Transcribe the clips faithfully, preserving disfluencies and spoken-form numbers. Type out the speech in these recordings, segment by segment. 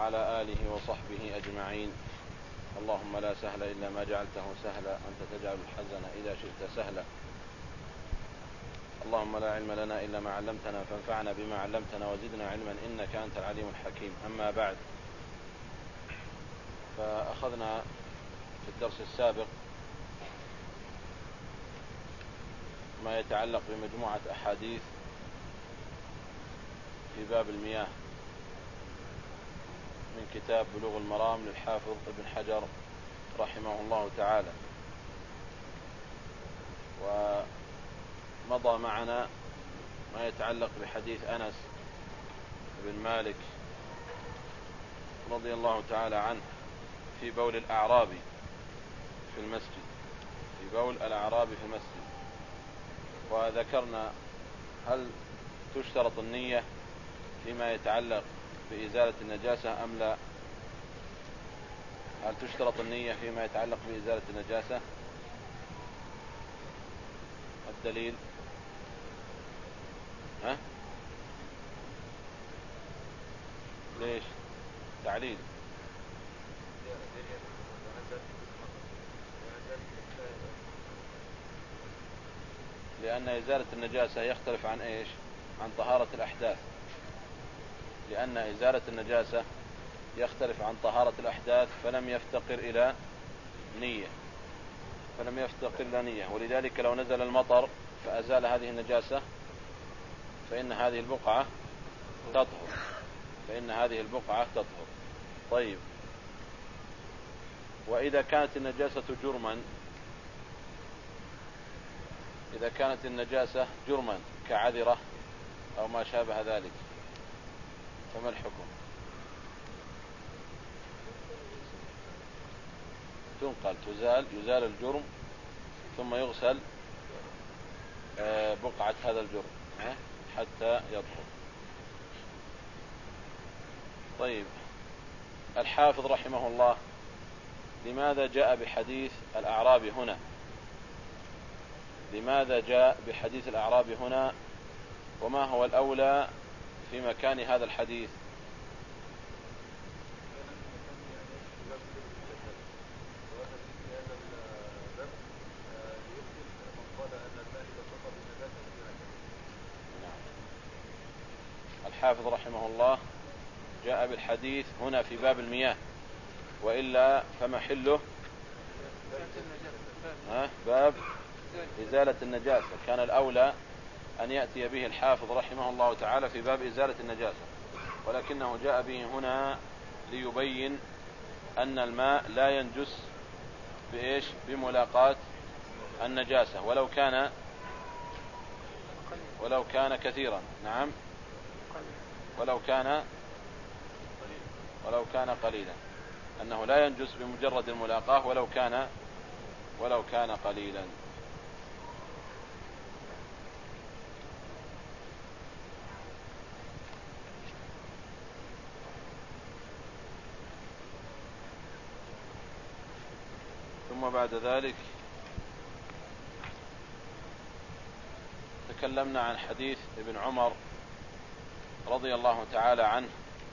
وعلى آله وصحبه أجمعين. اللهم لا سهل إلا ما جعلته سهلا، أنت تجعل الحزن إذا شئت سهلا. اللهم لا علم لنا إلا ما علمتنا فانفعنا بما علمتنا وزدنا علما إنك أنت العليم الحكيم. أما بعد، فأخذنا في الدرس السابق ما يتعلق بمجموعة أحاديث في باب المياه من كتاب بلوغ المرام للحافظ ابن حجر رحمه الله تعالى. ومضى معنا ما يتعلق بحديث أنس بن مالك رضي الله تعالى عنه في بول الأعرابي في المسجد في بول الأعرابي في المسجد. وذكرنا هل تشترط النية فيما يتعلق بإزالة النجاسة أم لا؟ هل تشترط النية فيما يتعلق بإزالة النجاسة؟ الدليل ها؟ ليش؟ تعليل. لأن إزالة النجاسة يختلف عن إيش؟ عن طهارة الأحداث. لأن إزالة النجاسة يختلف عن طهارة الأحداث، فلم يفتقر إلى نية فلم يفتقر إلى نية ولذلك لو نزل المطر فأزال هذه النجاسة فإن هذه البقعة تطهر فإن هذه البقعة تطهر. طيب، وإذا كانت النجاسة جرما إذا كانت النجاسة جرما كعذرة أو ما شابه ذلك فما الحكم؟ تنقل تزال يزال الجرم ثم يغسل بقعة هذا الجرم حتى يطهر. طيب، الحافظ رحمه الله لماذا جاء بحديث الأعرابي هنا؟ لماذا جاء بحديث الأعرابي هنا؟ وما هو الأولى في مكان هذا الحديث؟ الحافظ رحمه الله جاء بالحديث هنا في باب المياه، وإلا فمحله باب إزالة النجاسة. كان الأولى أن يأتي به الحافظ رحمه الله تعالى في باب إزالة النجاسة، ولكنه جاء به هنا ليبين أن الماء لا ينجس بإيش؟ بملاقاة النجاسة ولو كان ولو كان كثيرا. نعم، ولو كان ولو كان قليلا، أنه لا ينجس بمجرد الملاقاة ولو كان ولو كان قليلا. ثم بعد ذلك تكلمنا عن حديث ابن عمر رضي الله تعالى عنه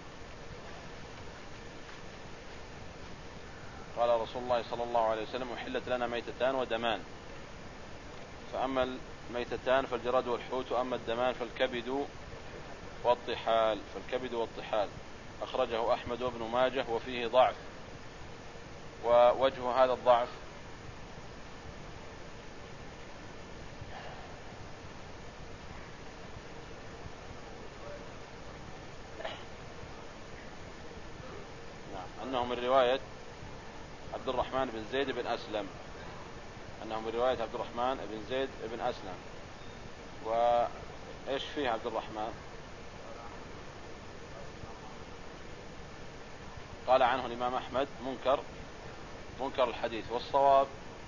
قال رسول الله صلى الله عليه وسلم: أحلت لنا ميتتان ودمان، فأما الميتتان فالجراد والحوت، وأما الدمان فالكبد والطحال فالكبد والطحال أخرجه أحمد وابن ماجه وفيه ضعف. ووجه هذا الضعف نعم أنه من رواية عبد الرحمن بن زيد بن أسلم أنه من رواية عبد الرحمن بن زيد بن أسلم. وإيش فيه عبد الرحمن؟ قال عنه الإمام أحمد منكر منكر الحديث. والصواب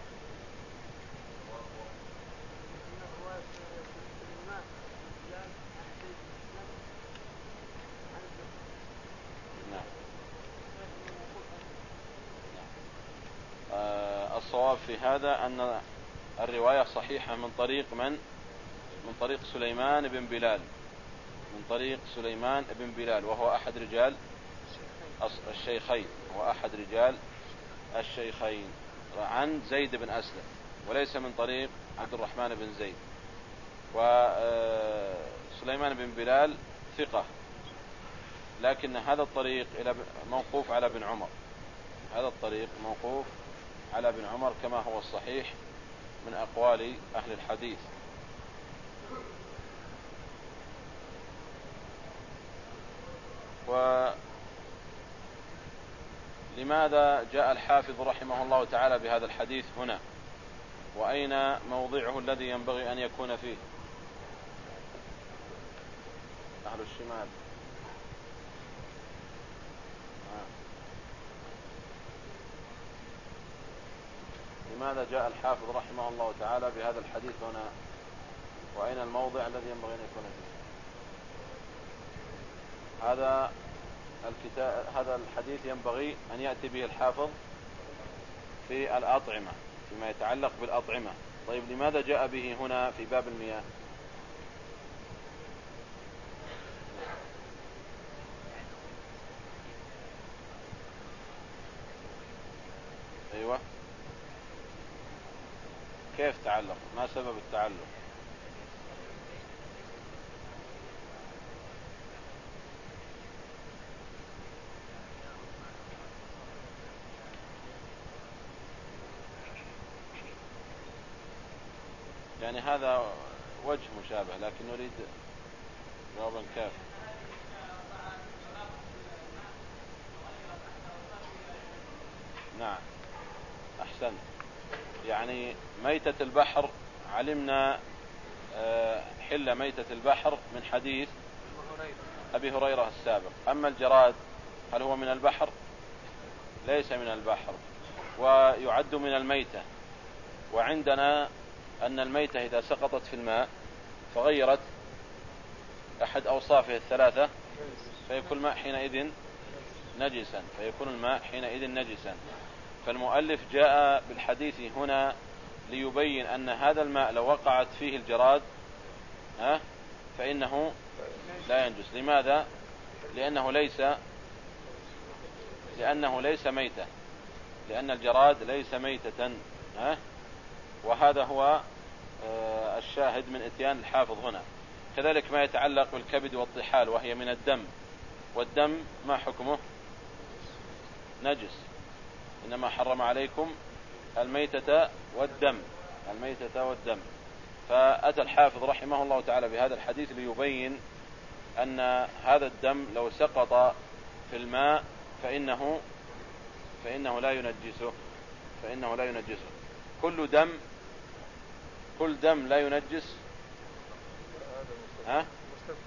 نعم. آه الصواب في هذا أن الرواية صحيحة من طريق من؟ من طريق سليمان بن بلال من طريق سليمان بن بلال وهو أحد رجال الشيخين، هو أحد رجال الشيخين عن زيد بن أسلم، وليس من طريق عبد الرحمن بن زيد. وسليمان بن بلال ثقة، لكن هذا الطريق إلى موقوف على ابن عمر، هذا الطريق موقوف على ابن عمر كما هو الصحيح من أقوال أهل الحديث. ولماذا جاء الحافظ رحمه الله تعالى بهذا الحديث هنا؟ وأين موضعه الذي ينبغي أن يكون فيه؟ أهل الشمال. لماذا جاء الحافظ رحمه الله تعالى بهذا الحديث هنا؟ وأين الموضع الذي ينبغي أن يكون فيه؟ هذا الكتاب، هذا الحديث ينبغي أن يأتي به الحافظ في الأطعمة، فيما يتعلق بالأطعمة. طيب لماذا جاء به هنا في باب المياه؟ أيوة، كيف تعلق؟ ما سبب التعلق؟ يعني هذا وجه مشابه، لكن نريد جوابا كافي. نعم أحسن. يعني ميتة البحر علمنا حل ميتة البحر من حديث أبي هريرة السابق. أما الجراد هل هو من البحر؟ ليس من البحر، ويعد من الميتة. وعندنا أن الميتة إذا سقطت في الماء فغيرت أحد أوصافه الثلاثة فيكون الماء حينئذ نجسا، فيكون الماء حينئذ نجسا. فالمؤلف جاء بالحديث هنا ليبين أن هذا الماء لو وقعت فيه الجراد ها فإنه لا ينجس. لماذا؟ لأنه ليس لأنه ليس ميتة، لأن الجراد ليس ميتة ها. وهذا هو الشاهد من اتيان الحافظ هنا. كذلك ما يتعلق بالكبد والطحال وهي من الدم، والدم ما حكمه؟ نجس. إنما حرم عليكم الميتة والدم، الميتة والدم. فأتى الحافظ رحمه الله تعالى بهذا الحديث ليبين أن هذا الدم لو سقط في الماء فإنه فإنه لا ينجسه، فإنه لا ينجسه. كل دم كل دم لا ينجس. ها؟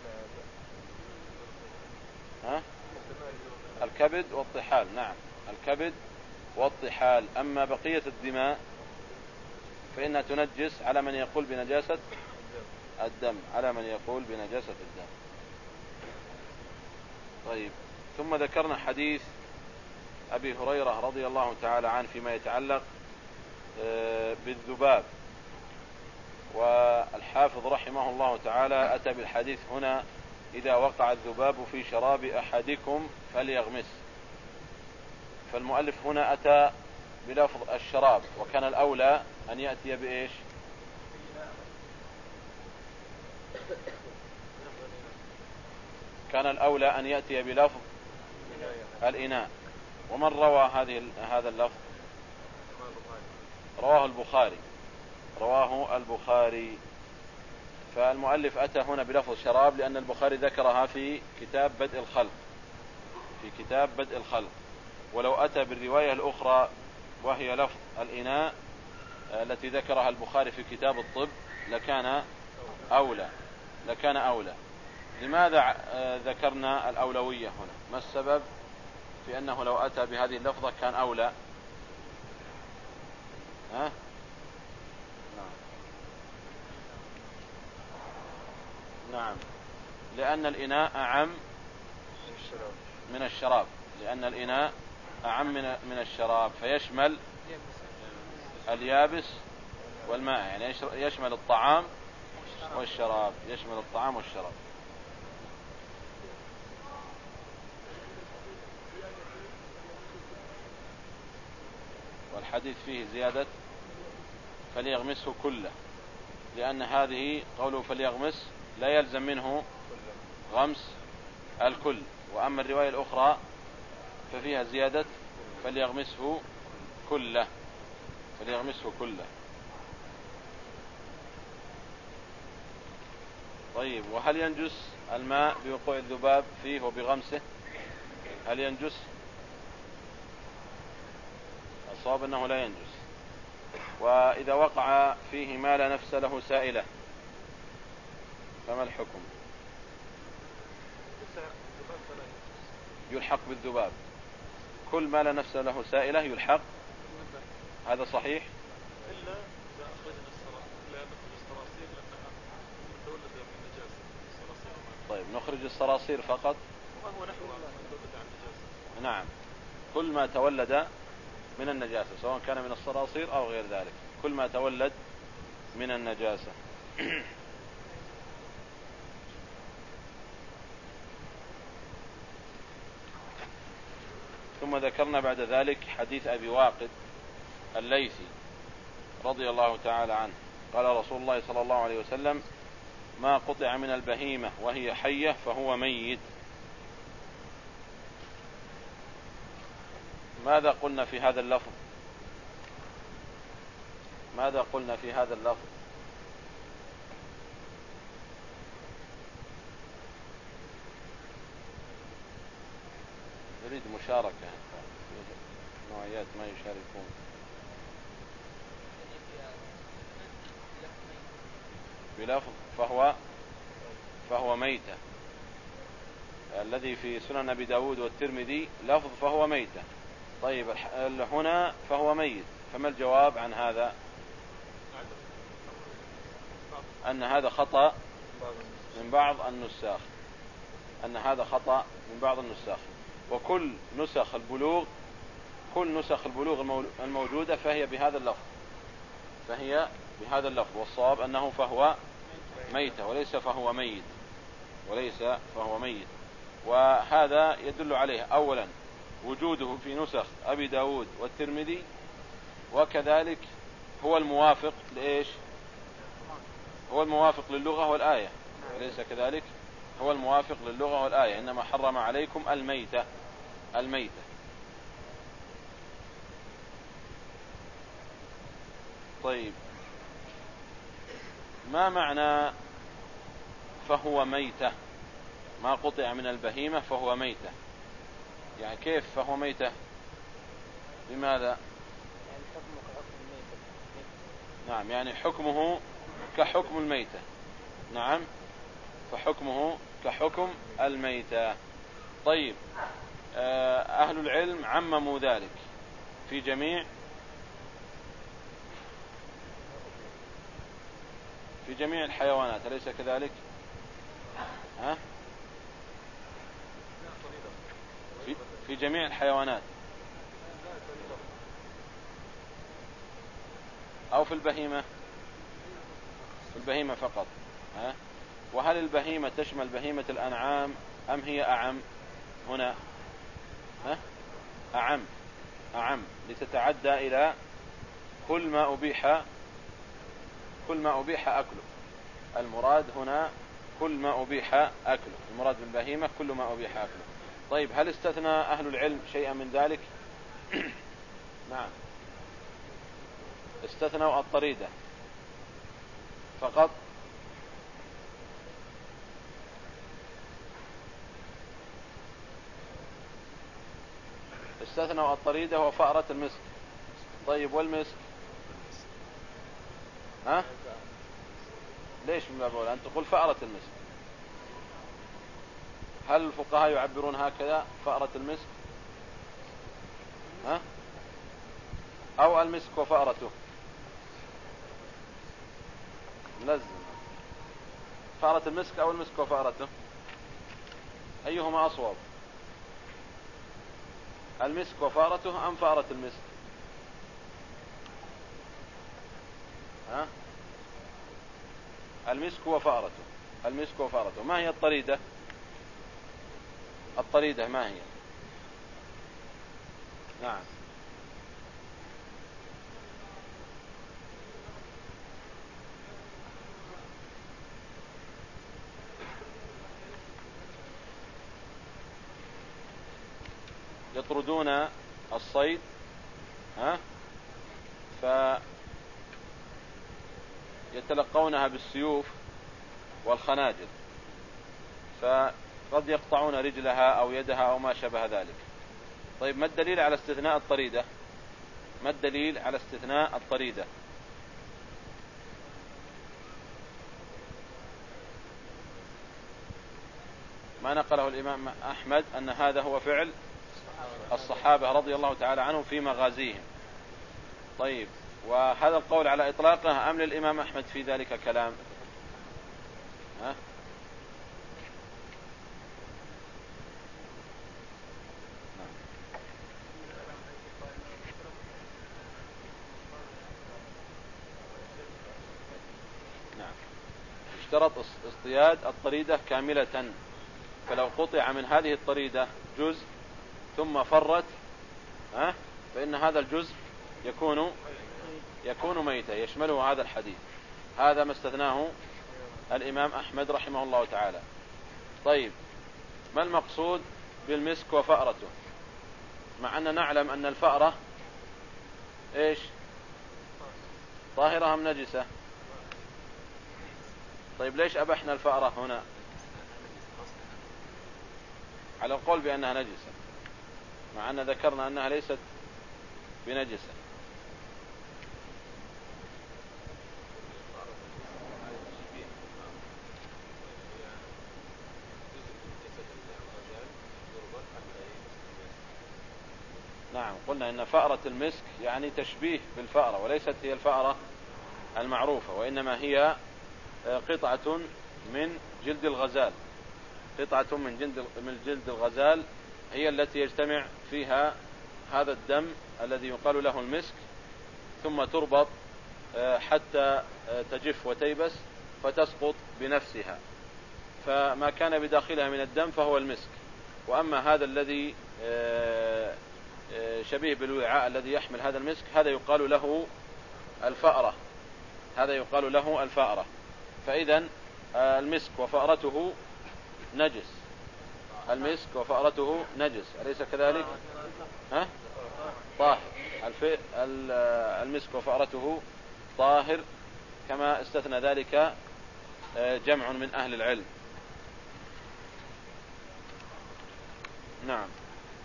ها؟ الكبد والطحال، نعم الكبد والطحال. أما بقية الدماء فإنها تنجس على من يقول بنجاسة الدم، على من يقول بنجاسة الدم. طيب، ثم ذكرنا حديث أبي هريرة رضي الله تعالى عنه فيما يتعلق بالذباب. والحافظ رحمه الله تعالى أتى بالحديث هنا: إذا وقع الذباب في شراب أحدكم فليغمس. فالمؤلف هنا أتى بلفظ الشراب، وكان الأولى أن يأتي بإيش؟ كان الأولى أن يأتي بلفظ الإناء. ومن روى هذه هذا اللفظ؟ رواه البخاري، رواه البخاري. فالمؤلف أتى هنا بلفظ شراب لأن البخاري ذكرها في كتاب بدء الخلق، في كتاب بدء الخلق. ولو أتى بالرواية الأخرى وهي لفظ الإناء التي ذكرها البخاري في كتاب الطب لكان أولى، لكان أولى. لماذا ذكرنا الأولوية هنا؟ ما السبب في أنه لو أتى بهذه اللفظة كان أولى؟ ها؟ نعم، لأن الإناء أعم من الشراب، لأن الإناء أعم من الشراب، فيشمل اليابس والماء، يعني يشمل الطعام والشراب، يشمل الطعام والشراب. والحديث فيه زيادة فليغمسه كله، لأن هذه قوله فليغمس لا يلزم منه غمس الكل. وأما الرواية الأخرى ففيها زيادة فليغمسه كله، فليغمسه كله. طيب، وهل ينجس الماء بوقوع الذباب فيه وبغمسه؟ هل ينجس؟ الصواب أنه لا ينجس. وإذا وقع فيه ما لا نفس له سائلة فما الحكم؟ يلحق بالذباب، كل ما لا نفس له سائلة يلحق، هذا صحيح. إلا إذا أخرجنا الصراصير لأنها متولدة من النجاسة. طيب، نخرج الصراصير فقط. وهو نحو متولد عن النجاسة. نعم، كل ما تولد من النجاسة سواء كان من الصراصير أو غير ذلك، كل ما تولد من النجاسة. ثم ذكرنا بعد ذلك حديث أبي واقد الليثي رضي الله تعالى عنه قال رسول الله صلى الله عليه وسلم: ما قطع من البهيمة وهي حية فهو ميت. ماذا قلنا في هذا اللفظ؟ ماذا قلنا في هذا اللفظ؟ نريد مشاركة، نوعيات ما يشاركون. بلفظ فهو فهو ميتة، الذي في سنن أبي داود والترمذي لفظ فهو ميتة. طيب، هنا فهو ميت، فما الجواب عن هذا؟ أن هذا خطأ من بعض النساخ، أن هذا خطأ من بعض النساخ. وكل نسخ البلوغ كل نسخ البلوغ الموجودة فهي بهذا اللفظ، فهي بهذا اللفظ، والصواب أنه فهو ميتة وليس فهو ميت، وليس فهو ميت. وهذا يدل عليه أولا وجوده في نسخ أبي داود والترمذي، وكذلك هو الموافق لإيش؟ هو الموافق للغة والآية، وليس كذلك، هو الموافق للغة والآية: إنما حرم عليكم الميتة الميتة. طيب، ما معنى فهو ميتة؟ ما قطع من البهيمة فهو ميتة، يعني كيف فهو ميتة؟ لماذا؟ يعني حكمه كحكم الميتة. نعم، يعني حكمه كحكم الميتة. نعم، فحكمه كحكم الميتة. طيب، أهل العلم عمموا ذلك في جميع في جميع الحيوانات، أليس كذلك؟ ها؟ في, في جميع الحيوانات أو في البهيمة؟ في البهيمة فقط. ها؟ وهل البهيمة تشمل بهيمة الأنعام أم هي أعم هنا؟ ها؟ أعم أعم لتتعدى إلى كل ما أبيح كل ما أبيح أكله. المراد هنا كل ما أبيح أكله، المراد بالبهيمة كل ما أبيح أكله. طيب، هل استثنى أهل العلم شيئا من ذلك؟ نعم، استثنوا الطريدة فقط. استثنوا الطريدة وفأرة المسك. طيب، والمسك؟ ها؟ ليش من باب أولى أن تقول فأرة المسك؟ هل الفقهاء يعبرون هكذا فأرة المسك؟ ها؟ أو المسك وفأرته؟ لازم فأرة المسك أو المسك وفأرته، أيهما أصوب؟ المسك وفأرته أم فأرة المسك؟ ها؟ المسك وفأرته المسك وفأرته. ما هي الطريدة؟ الطريدة ما هي؟ نعم، يطردون الصيد، ها، فيتلقونها بالسيوف والخناجر، فقد يقطعون رجلها أو يدها أو ما شابه ذلك. طيب ما الدليل على استثناء الطريدة؟ ما الدليل على استثناء الطريدة؟ ما نقله الإمام أحمد أن هذا هو فعل الصحابة رضي الله تعالى عنهم في مغازيهم. طيب وهذا القول على إطلاقه أم للإمام أحمد في ذلك كلام؟ ها؟ نعم. اشترط اصطياد الطريدة كاملة، فلو قطع من هذه الطريدة جزء ثم فرت، ها، فإن هذا الجزء يكون يكون ميتا، يشمله هذا الحديث. هذا ما استثناه الإمام أحمد رحمه الله تعالى. طيب ما المقصود بالمسك وفأرته، مع أن نعلم أن الفأرة إيش؟ طاهرة أم نجسة؟ طيب ليش أبحنا الفأرة هنا على القول بأنها نجسة، مع أن ذكرنا أنها ليست بنجسة؟ نعم، قلنا إن فأرة المسك يعني تشبيه بالفأرة، وليست هي الفأرة المعروفة، وإنما هي قطعة من جلد الغزال، قطعة من جلد من جلد الغزال هي التي يجتمع فيها هذا الدم الذي يقال له المسك، ثم تربط حتى تجف وتيبس فتسقط بنفسها، فما كان بداخلها من الدم فهو المسك. وأما هذا الذي شبيه بالوعاء الذي يحمل هذا المسك هذا يقال له الفأرة، هذا يقال له الفأرة. فإذا المسك وفأرته نجس، المسك وفأرته نجس، أليس كذلك؟ ها؟ طاهر. المسك وفأرته طاهر، كما استثنى ذلك جمع من أهل العلم. نعم.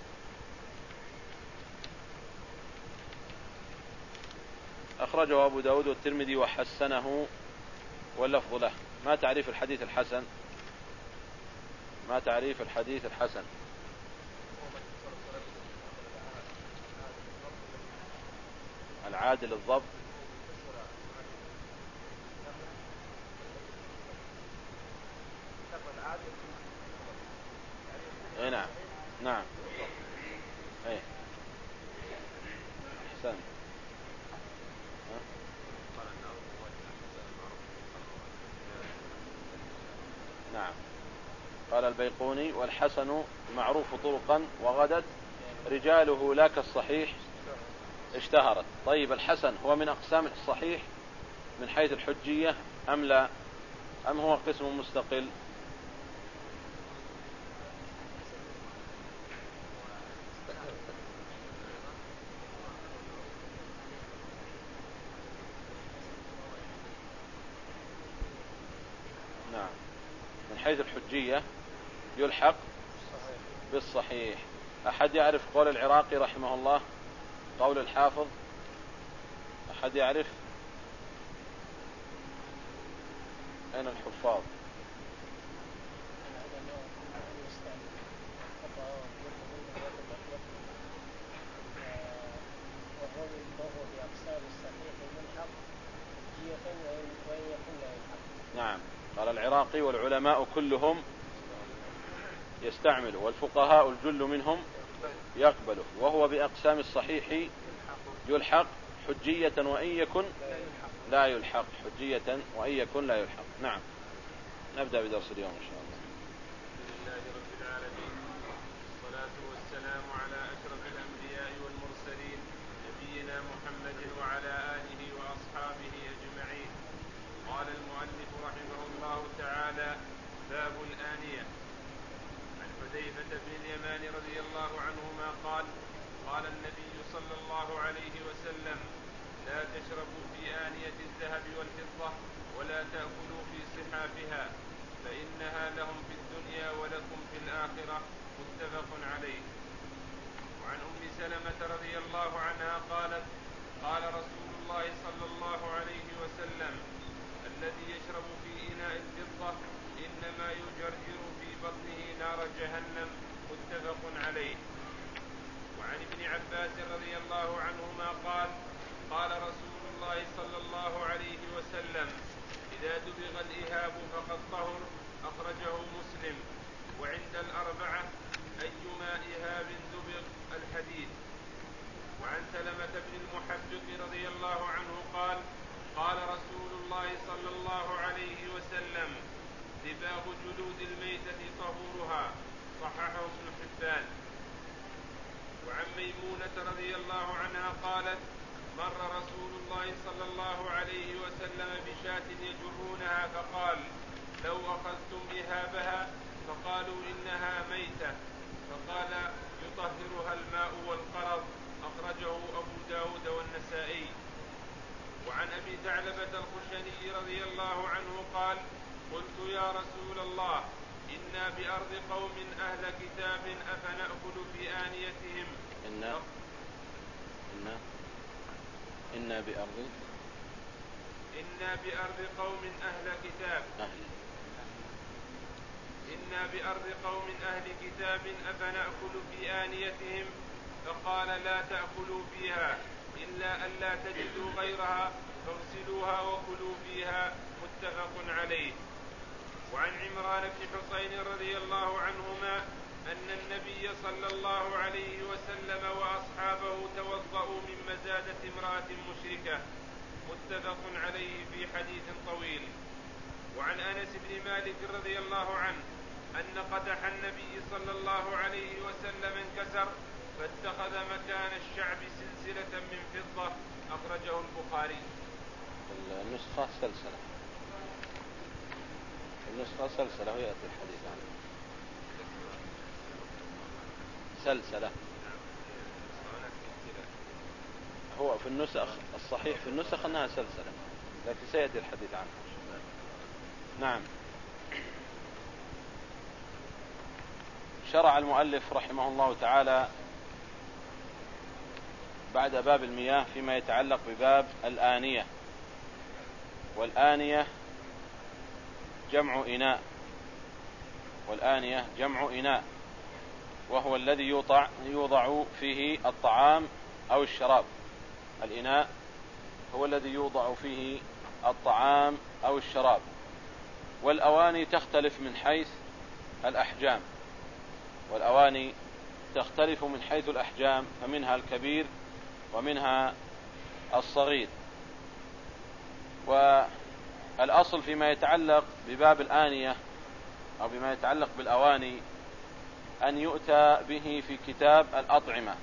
أخرجه أبو داود والترمذي وحسنه واللفظ له. ما تعريف الحديث الحسن؟ ما تعريف الحديث الحسن؟ العادل الضبط. اي نعم نعم اي احسن. نعم. قال البيقوني: والحسن معروف طرقا وغدت رجاله لا كالصحيح اشتهرت. طيب الحسن هو من أقسام الصحيح من حيث الحجية أم لا، أم هو قسم مستقل؟ نعم، من حيث الحجية يلحق بالصحيح. أحد يعرف قول العراقي رحمه الله، قول الحافظ؟ أحد يعرف؟ أين الحفاظ؟ نعم، قال العراقي: والعلماء كلهم يستعمل، والفقهاء الجل منهم يقبله، وهو بأقسام الصحيح يلحق حجية وإن يكن لا يلحق، حجية وإن يكن لا يلحق. نعم. نبدأ بدرس اليوم إن شاء الله. الحمد لله رب العالمين، والصلاة والسلام على أشرف الأنبياء والمرسلين، نبينا محمد وعلى آله وأصحابه أجمعين. قال المؤلف رحمه الله تعالى: باب الآنية. عن حذيفة بن اليمان رضي الله عنهما قال قال النبي صلى الله عليه وسلم لا تشربوا في آنية الذهب والفضة ولا تأكلوا في صحافها فإنها لهم في الدنيا ولكم في الآخرة متفق عليه. وعن أم سلمة رضي الله عنها قالت قال رسول الله صلى الله عليه وسلم الذي يشرب في إناء الفضة إنما يجرجر في بطنه نار جهنم متفق عليه. وعن ابن عباس رضي الله عنهما قال قال رسول الله صلى الله عليه وسلم إذا دبغ الإهاب فقد طهر أخرجه مسلم. وعند الأربعة أيما إهاب دبغ الحديث. وعن سلمة بن المحبق رضي الله عنه قال قال رسول الله صلى الله عليه وسلم دباغ جلود الميتة طهورها صححه ابن حبان. وعن ميمونة رضي الله عنها قالت مر رسول الله صلى الله عليه وسلم بشاة يجرونها فقال لو أخذتم إهابها فقالوا إنها ميتة فقال يطهرها الماء والقرض أخرجه أبو داود والنسائي. وعن أبي ثعلبة الخشني رضي الله عنه قال قلت يا رسول الله إنا بأرض قوم أهل كتاب أفنأكل في آنيتهم إنا إنا إنا بأرض إنا بأرض قوم أهل كتاب أهل إنا بأرض قوم أهل كتاب أفنأكل في آنيتهم فقال لا تأكلوا فيها إلا أن لا تجدوا غيرها فاغسلوها وكلوا فيها متفق عليه. وعن عمران بن حسين رضي الله عنهما أن النبي صلى الله عليه وسلم وأصحابه توضؤوا من مزادة امرأة مشركة متفق عليه في حديث طويل. وعن أنس بن مالك رضي الله عنه أن قدح النبي صلى الله عليه وسلم انكسر فاتخذ مكان الشعب سلسلة من فضة أخرجه البخاري. النسخة سلسلة النسخة سلسلة ويأتي الحديث عنه سلسلة. هو في النسخ الصحيح في النسخ أنها سلسلة لكن سيأتي الحديث عنه. نعم. شرع المؤلف رحمه الله تعالى بعد باب المياه فيما يتعلق بباب الآنية. والآنية جمع إناء والآنية جمع إناء وهو الذي يوضع, يوضع فيه الطعام أو الشراب. الإناء هو الذي يوضع فيه الطعام أو الشراب. والأواني تختلف من حيث الأحجام والأواني تختلف من حيث الأحجام فمنها الكبير ومنها الصغير. والأصل فيما يتعلق بباب الآنية أو بما يتعلق بالأواني أن يؤتى به في كتاب الأطعمة.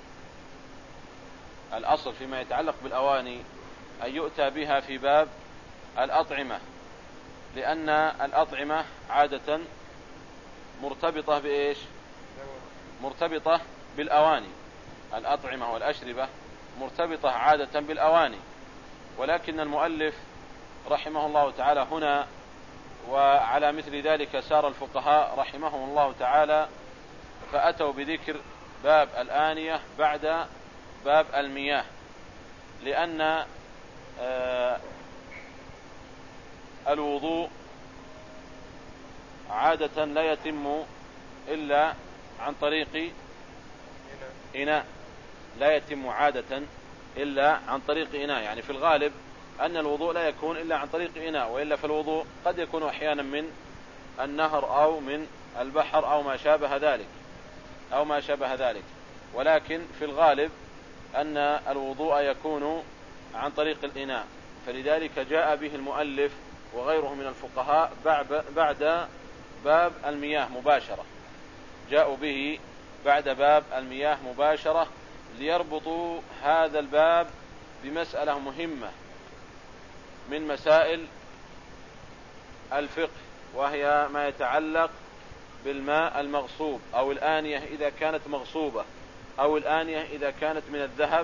الأصل فيما يتعلق بالأواني أن يؤتى بها في باب الأطعمة لأن الأطعمة عادة مرتبطة بإيش؟ مرتبطة بالأواني. الأطعمة والأشربة مرتبطة عادة بالأواني. ولكن المؤلف رحمه الله تعالى هنا وعلى مثل ذلك سار الفقهاء رحمهم الله تعالى فأتوا بذكر باب الآنية بعد باب المياه لأن آه الوضوء عادة لا يتم إلا عن طريق إناء لا يتم عادة إلا عن طريق إناء. يعني في الغالب أن الوضوء لا يكون إلا عن طريق إناء وإلا فالوضوء قد يكون أحيانا من النهر أو من البحر أو ما شابه ذلك أو ما شابه ذلك ولكن في الغالب أن الوضوء يكون عن طريق الإناء. فلذلك جاء به المؤلف وغيره من الفقهاء بعد باب المياه مباشرة جاءوا به بعد باب المياه مباشرة ليربطوا هذا الباب بمسألة مهمة من مسائل الفقه وهي ما يتعلق بالماء المغصوب، أو الآنية إذا كانت مغصوبة، أو الآنية إذا كانت من الذهب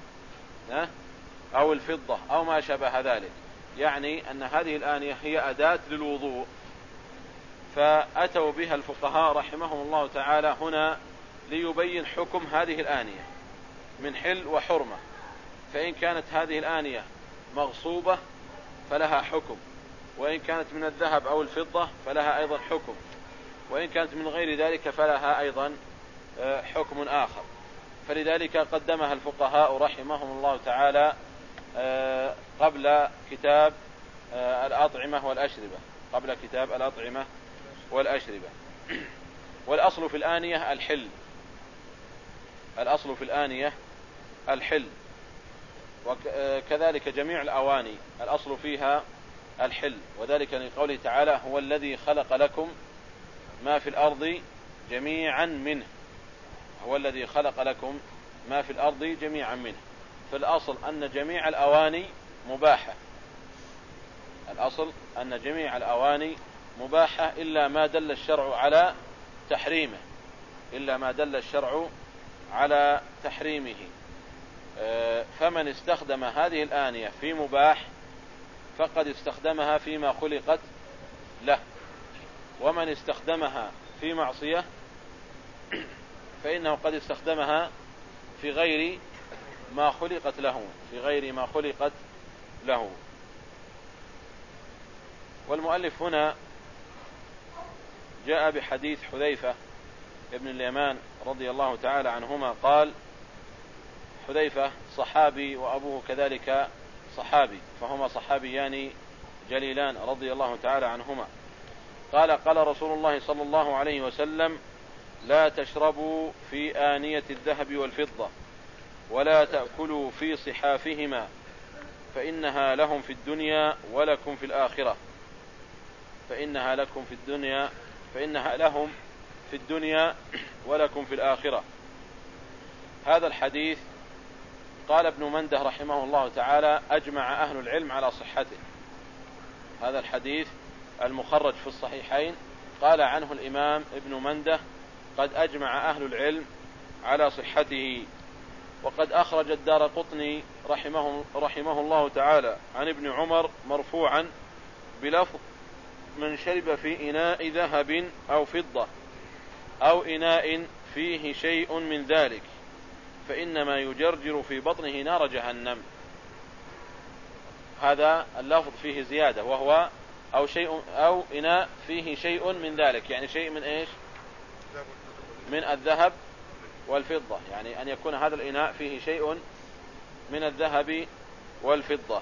أو الفضة أو ما شابه ذلك. يعني أن هذه الآنية هي أداة للوضوء، فأتوا بها الفقهاء رحمهم الله تعالى هنا ليبين حكم هذه الآنية من حل وحرمة. فإن كانت هذه الآنية مغصوبة فلها حكم، وإن كانت من الذهب أو الفضة فلها أيضا حكم، وإن كانت من غير ذلك فلها أيضا حكم آخر. فلذلك قدمها الفقهاء رحمهم الله تعالى قبل كتاب الأطعمة والأشربة قبل كتاب الأطعمة والأشربة. والأصل في الآنية الحل الأصل في الآنية الحل وكذلك جميع الأواني الأصل فيها الحل، وذلك لقوله تعالى: هو الذي خلق لكم ما في الأرض جميعا منه هو الذي خلق لكم ما في الأرض جميعا منه. فالأصل أن جميع الأواني مباحة الأصل أن جميع الأواني مباحة إلا ما دل الشرع على تحريمه إلا ما دل الشرع على تحريمه. فمن استخدم هذه الآنية في مباح فقد استخدمها فيما خلقت له، ومن استخدمها في معصية فإنه قد استخدمها في غير ما خلقت له في غير ما خلقت له. والمؤلف هنا جاء بحديث حذيفة ابن اليمان رضي الله تعالى عنهما قال: حذيفة صحابي وأبوه كذلك صحابي، فهما صحابيان جليلان رضي الله تعالى عنهما. قال: قال رسول الله صلى الله عليه وسلم: لا تشربوا في آنية الذهب والفضة، ولا تأكلوا في صحافهما، فإنها لهم في الدنيا ولكم في الآخرة فإنها لكم في الدنيا فإنها لهم في الدنيا ولكم في الآخرة. هذا الحديث قال ابن منده رحمه الله تعالى: أجمع أهل العلم على صحته. هذا الحديث المخرج في الصحيحين قال عنه الإمام ابن منده: قد أجمع أهل العلم على صحته. وقد أخرج الدارقطني رحمه, رحمه الله تعالى عن ابن عمر مرفوعا بلفظ: من شرب في إناء ذهب أو فضة أو إناء فيه شيء من ذلك فإنما يجرجر في بطنه نار جهنم. هذا اللفظ فيه زيادة، وهو أو شيء أو إناء فيه شيء من ذلك، يعني شيء من إيش؟ من الذهب والفضة، يعني أن يكون هذا الإناء فيه شيء من الذهب والفضة.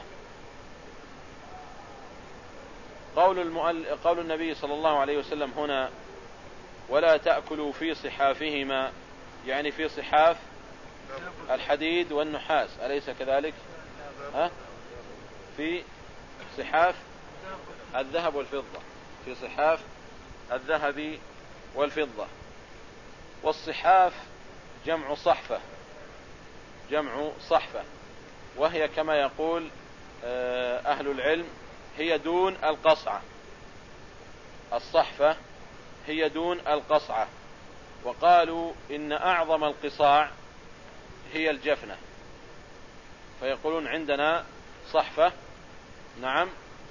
قول, المؤل... قول النبي صلى الله عليه وسلم هنا: ولا تأكلوا في صحافهما، يعني في صحاف الحديد والنحاس، أليس كذلك؟ ها؟ في صحاف الذهب والفضة في صحاف الذهب والفضة. والصحاف جمع صحفة جمع صحفة وهي كما يقول أهل العلم هي دون القصعة. الصحفة هي دون القصعة. وقالوا إن أعظم القصاع هي الجفنة، فيقولون عندنا صحفة، نعم،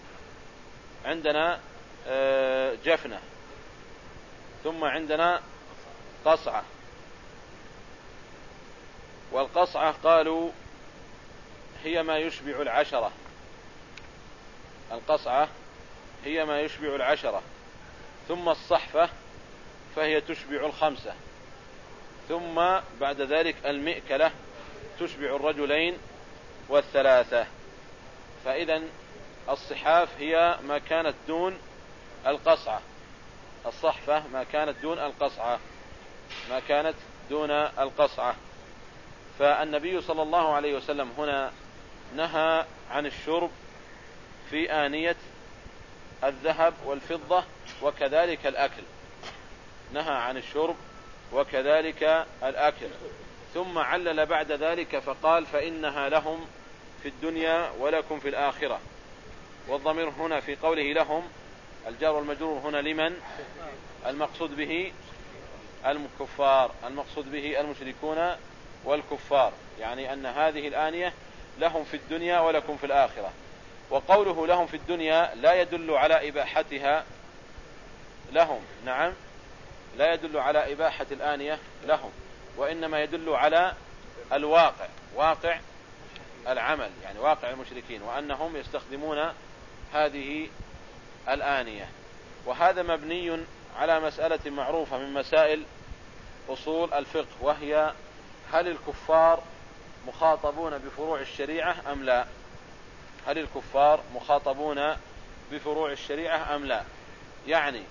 عندنا جفنة، ثم عندنا قصعة. والقصعة قالوا هي ما يشبع العشرة القصعة هي ما يشبع العشرة ثم الصحفة فهي تشبع الخمسة، ثم بعد ذلك المئكلة تشبع الرجلين والثلاثة. فإذا الصحاف هي ما كانت دون القصعة، الصحفة ما كانت دون القصعة ما كانت دون القصعة. فالنبي صلى الله عليه وسلم هنا نهى عن الشرب في آنية الذهب والفضة وكذلك الأكل، نهى عن الشرب وكذلك الأكل، ثم علل بعد ذلك فقال: فإنها لهم في الدنيا ولكم في الآخرة. والضمير هنا في قوله لهم الجار والمجرور هنا لمن؟ المقصود به الكفار، المقصود به المشركون والكفار، يعني أن هذه الآنية لهم في الدنيا ولكم في الآخرة. وقوله لهم في الدنيا لا يدل على إباحتها لهم، نعم، لا يدل على إباحة الآنية لهم، وإنما يدل على الواقع، واقع العمل، يعني واقع المشركين، وأنهم يستخدمون هذه الآنية. وهذا مبني على مسألة معروفة من مسائل أصول الفقه، وهي هل الكفار مخاطبون بفروع الشريعة أم لا؟ هل الكفار مخاطبون بفروع الشريعة أم لا؟ يعني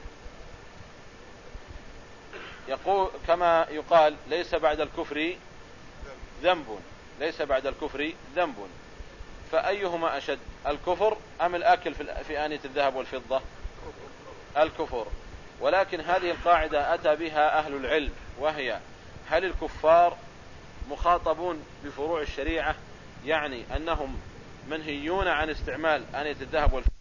يقول كما يقال ليس بعد الكفر ذنب، ليس بعد الكفر ذنب، فأيهما أشد، الكفر أم الأكل في آنية الذهب والفضة؟ الكفر. ولكن هذه القاعدة أتى بها أهل العلم، وهي هل الكفار مخاطبون بفروع الشريعة، يعني أنهم منهيون عن استعمال آنية الذهب والفضة